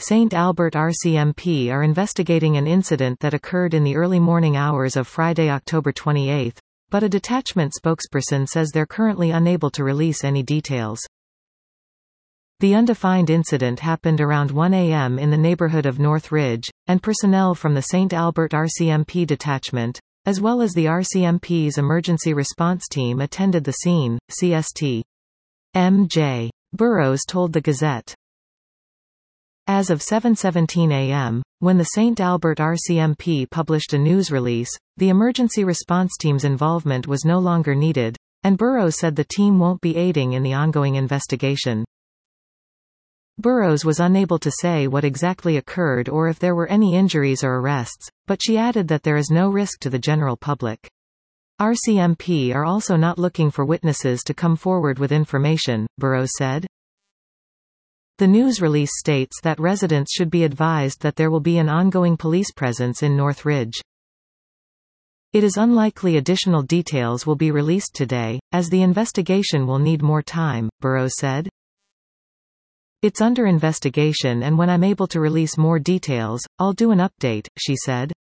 St. Albert RCMP are investigating an incident that occurred in the early morning hours of Friday, October 28, but a detachment spokesperson says they're currently unable to release any details. The undefined incident happened around 1 a.m. in the neighborhood of North Ridge, and personnel from the St. Albert RCMP detachment, as well as the RCMP's emergency response team attended the scene, CST. M.J. Burrows told the Gazette. As of 7:17 a.m., when the St. Albert RCMP published a news release, the emergency response team's involvement was no longer needed, and Burrows said the team won't be aiding in the ongoing investigation. Burrows was unable to say what exactly occurred or if there were any injuries or arrests, but she added that there is no risk to the general public. RCMP are also not looking for witnesses to come forward with information, Burrows said. The news release states that residents should be advised that there will be an ongoing police presence in North Ridge. It is unlikely additional details will be released today, as the investigation will need more time, Burrows said. It's under investigation and when I'm able to release more details, I'll do an update, she said.